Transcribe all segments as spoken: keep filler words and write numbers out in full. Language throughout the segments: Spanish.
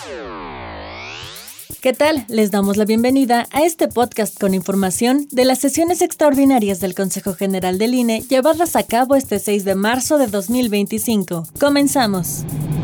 ¿Qué tal? Les damos la bienvenida a este podcast con información de las sesiones extraordinarias del Consejo General del I N E llevadas a cabo este seis de marzo de dos mil veinticinco. Comenzamos.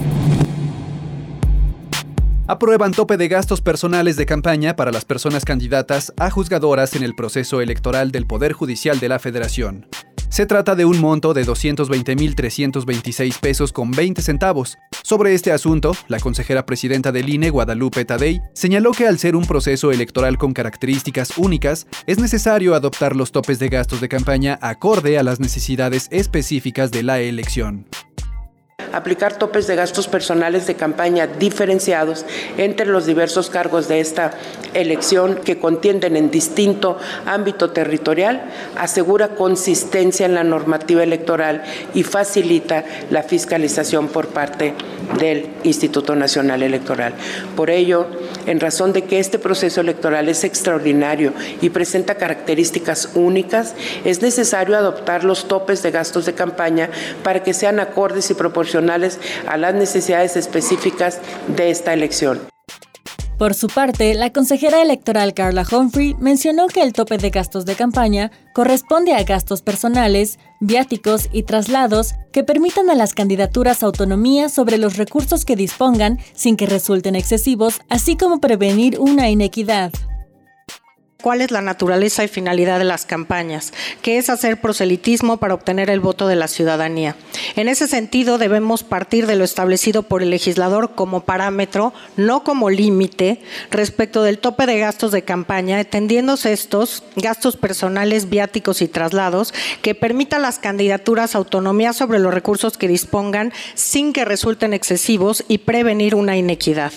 Aprueban tope de gastos personales de campaña para las personas candidatas a juzgadoras en el proceso electoral del Poder Judicial de la Federación. Se trata de un monto de doscientos veinte mil trescientos veintiséis pesos con veinte centavos. Sobre este asunto, la consejera presidenta del I N E, Guadalupe Tadei, señaló que al ser un proceso electoral con características únicas, es necesario adoptar los topes de gastos de campaña acorde a las necesidades específicas de la elección. Aplicar topes de gastos personales de campaña diferenciados entre los diversos cargos de esta elección que contienden en distinto ámbito territorial asegura consistencia en la normativa electoral y facilita la fiscalización por parte del Instituto Nacional Electoral. Por ello, en razón de que este proceso electoral es extraordinario y presenta características únicas, es necesario adoptar los topes de gastos de campaña para que sean acordes y proporcionales a las necesidades específicas de esta elección. Por su parte, la consejera electoral Carla Humphrey mencionó que el tope de gastos de campaña corresponde a gastos personales, viáticos y traslados que permitan a las candidaturas autonomía sobre los recursos que dispongan sin que resulten excesivos, así como prevenir una inequidad. ¿Cuál es la naturaleza y finalidad de las campañas? ¿Qué es hacer proselitismo para obtener el voto de la ciudadanía? En ese sentido, debemos partir de lo establecido por el legislador como parámetro, no como límite, respecto del tope de gastos de campaña, entendiéndose estos gastos personales, viáticos y traslados, que permitan a las candidaturas autonomía sobre los recursos que dispongan sin que resulten excesivos y prevenir una inequidad.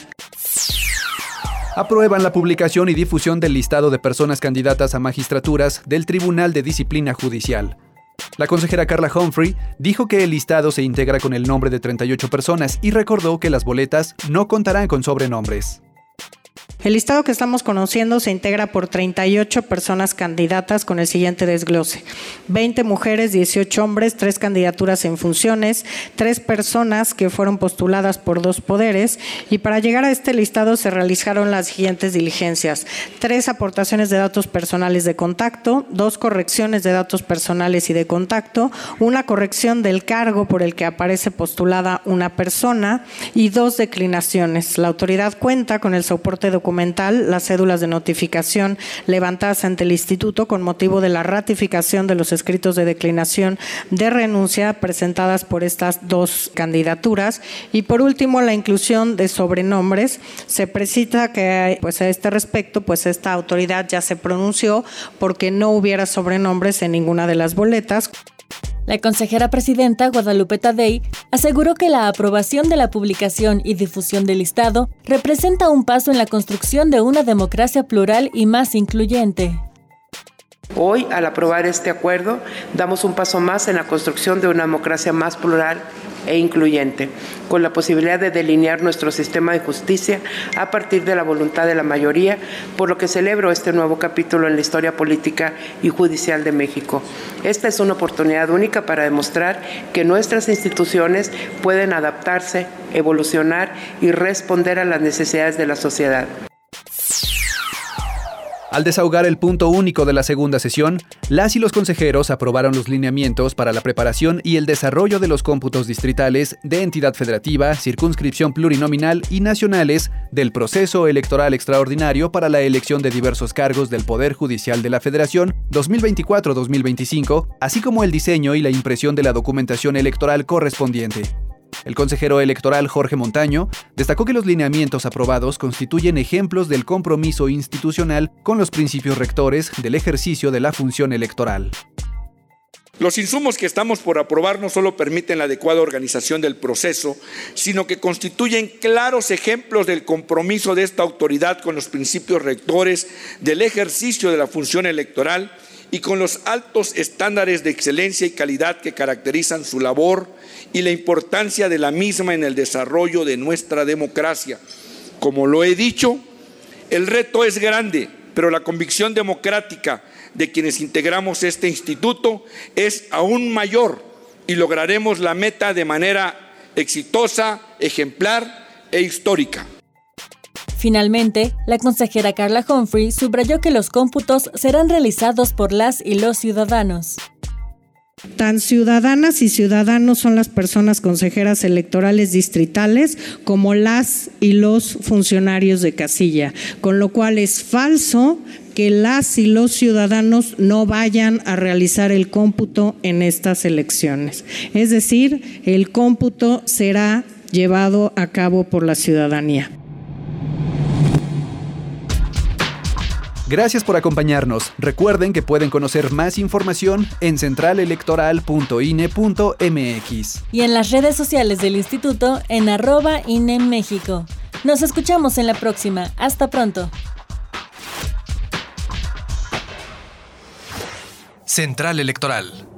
Aprueban la publicación y difusión del listado de personas candidatas a magistraturas del Tribunal de Disciplina Judicial. La consejera Carla Humphrey dijo que el listado se integra con el nombre de treinta y ocho personas y recordó que las boletas no contarán con sobrenombres. El listado que estamos conociendo se integra por treinta y ocho personas candidatas con el siguiente desglose: veinte mujeres, dieciocho hombres, tres candidaturas en funciones, tres personas que fueron postuladas por dos poderes, y para llegar a este listado se realizaron las siguientes diligencias: tres aportaciones de datos personales de contacto, dos correcciones de datos personales y de contacto, una corrección del cargo por el que aparece postulada una persona y dos declinaciones. La autoridad cuenta con el soporte documental documental, las cédulas de notificación levantadas ante el Instituto con motivo de la ratificación de los escritos de declinación de renuncia presentadas por estas dos candidaturas, y por último la inclusión de sobrenombres. Se precisa que pues a este respecto pues esta autoridad ya se pronunció porque no hubiera sobrenombres en ninguna de las boletas. La consejera presidenta Guadalupe Tadei aseguró que la aprobación de la publicación y difusión del listado representa un paso en la construcción de una democracia plural y más incluyente. Hoy, al aprobar este acuerdo, damos un paso más en la construcción de una democracia más plural e incluyente, con la posibilidad de delinear nuestro sistema de justicia a partir de la voluntad de la mayoría, por lo que celebro este nuevo capítulo en la historia política y judicial de México. Esta es una oportunidad única para demostrar que nuestras instituciones pueden adaptarse, evolucionar y responder a las necesidades de la sociedad. Al desahogar el punto único de la segunda sesión, las y los consejeros aprobaron los lineamientos para la preparación y el desarrollo de los cómputos distritales de entidad federativa, circunscripción plurinominal y nacionales del proceso electoral extraordinario para la elección de diversos cargos del Poder Judicial de la Federación dos mil veinticuatro a dos mil veinticinco, así como el diseño y la impresión de la documentación electoral correspondiente. El consejero electoral Jorge Montaño destacó que los lineamientos aprobados constituyen ejemplos del compromiso institucional con los principios rectores del ejercicio de la función electoral. Los insumos que estamos por aprobar no solo permiten la adecuada organización del proceso, sino que constituyen claros ejemplos del compromiso de esta autoridad con los principios rectores del ejercicio de la función electoral y con los altos estándares de excelencia y calidad que caracterizan su labor y la importancia de la misma en el desarrollo de nuestra democracia. Como lo he dicho, el reto es grande, pero la convicción democrática de quienes integramos este instituto es aún mayor y lograremos la meta de manera exitosa, ejemplar e histórica. Finalmente, la consejera Carla Humphrey subrayó que los cómputos serán realizados por las y los ciudadanos. Tan ciudadanas y ciudadanos son las personas consejeras electorales distritales como las y los funcionarios de casilla, con lo cual es falso que las y los ciudadanos no vayan a realizar el cómputo en estas elecciones. Es decir, el cómputo será llevado a cabo por la ciudadanía. Gracias por acompañarnos. Recuerden que pueden conocer más información en central electoral punto i n e punto m x y en las redes sociales del instituto en arroba I N E México. Nos escuchamos en la próxima. Hasta pronto. Central Electoral.